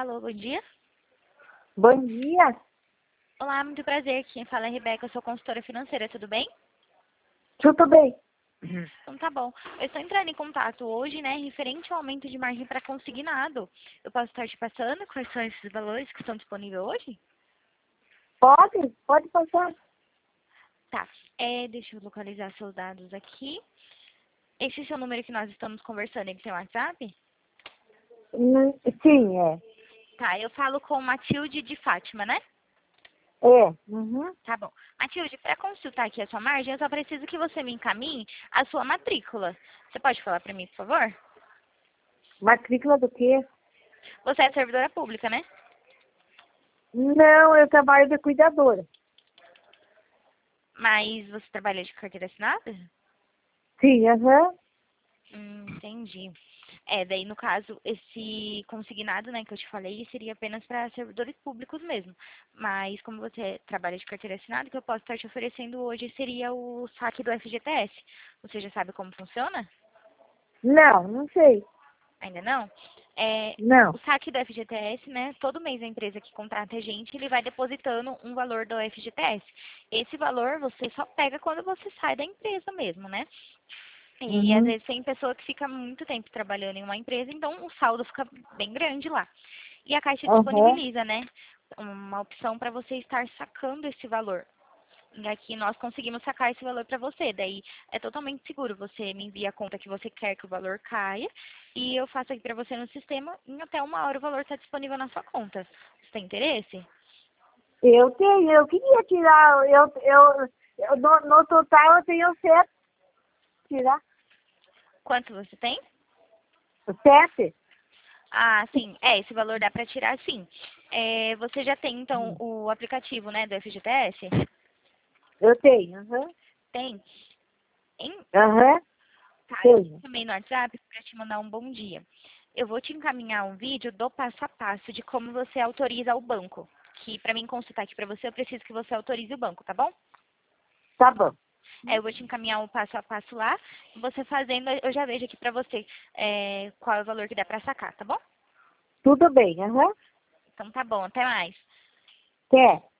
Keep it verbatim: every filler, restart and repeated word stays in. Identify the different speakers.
Speaker 1: Alô, bom dia.
Speaker 2: Bom dia.
Speaker 1: Olá, muito prazer. Quem fala é a Rebeca, eu sou consultora financeira, tudo bem?
Speaker 2: Tudo bem?
Speaker 1: Então tá bom. Eu estou entrando em contato hoje, né, referente ao aumento de margem para consignado. Eu posso estar te passando quais são esses valores que estão disponíveis hoje?
Speaker 2: Pode? Pode passar.
Speaker 1: Tá. É, deixa eu localizar seus dados aqui. Esse seu número que nós estamos conversando, ele tem WhatsApp?
Speaker 2: Hum, Sim, é.
Speaker 1: Tá, eu falo com Matilde de Fátima, né?
Speaker 2: É. Uhum.
Speaker 1: Tá bom. Matilde, para consultar aqui a sua margem, eu só preciso que você me encaminhe a sua matrícula. Você pode falar para mim, por favor?
Speaker 2: Matrícula do quê?
Speaker 1: Você é servidora pública, né?
Speaker 2: Não, eu trabalho de cuidadora.
Speaker 1: Mas você trabalha de carteira assinada?
Speaker 2: Sim, aham.
Speaker 1: Hum, entendi. É, daí no caso, esse consignado, né, que eu te falei, seria apenas para servidores públicos mesmo. Mas como você trabalha de carteira assinada, o que eu posso estar te oferecendo hoje seria o saque do F G T S. Você já sabe como funciona?
Speaker 2: Não, não sei.
Speaker 1: Ainda não? É,
Speaker 2: Não.
Speaker 1: o saque do F G T S, né? Todo mês a empresa que contrata a gente, ele vai depositando um valor do F G T S. Esse valor você só pega quando você sai da empresa mesmo, né? E às
Speaker 2: Uhum.
Speaker 1: vezes tem pessoa que fica muito tempo trabalhando em uma empresa, então o saldo fica bem grande lá. E a Caixa
Speaker 2: Aham.
Speaker 1: disponibiliza, né? Uma opção para você estar sacando esse valor. E aqui nós conseguimos sacar esse valor para você. Daí é totalmente seguro. Você me envia a conta que você quer que o valor caia e eu faço aqui para você no sistema. Em até uma hora o valor está disponível na sua conta. Você tem interesse?
Speaker 2: Eu tenho, eu queria tirar, eu, eu, eu no, no total eu tenho sete. Tirar
Speaker 1: Quanto você tem?
Speaker 2: sete?
Speaker 1: Ah, sim. É, esse valor dá para tirar, sim. É, você já tem, então, o aplicativo, né, do F G T S?
Speaker 2: Eu tenho, aham.
Speaker 1: Tem? Em,
Speaker 2: Aham,
Speaker 1: tá, eu te
Speaker 2: tenho.
Speaker 1: chamei no WhatsApp para te mandar um bom dia. Eu vou te encaminhar um vídeo do passo a passo de como você autoriza o banco. Que para mim consultar aqui para você, eu preciso que você autorize o banco, tá bom?
Speaker 2: Tá bom.
Speaker 1: É, eu vou te encaminhar o passo a passo lá. Você fazendo, eu já vejo aqui para você é, qual é o valor que dá para sacar, tá bom?
Speaker 2: Tudo bem, aham.
Speaker 1: Então tá bom, até mais.
Speaker 2: Quer?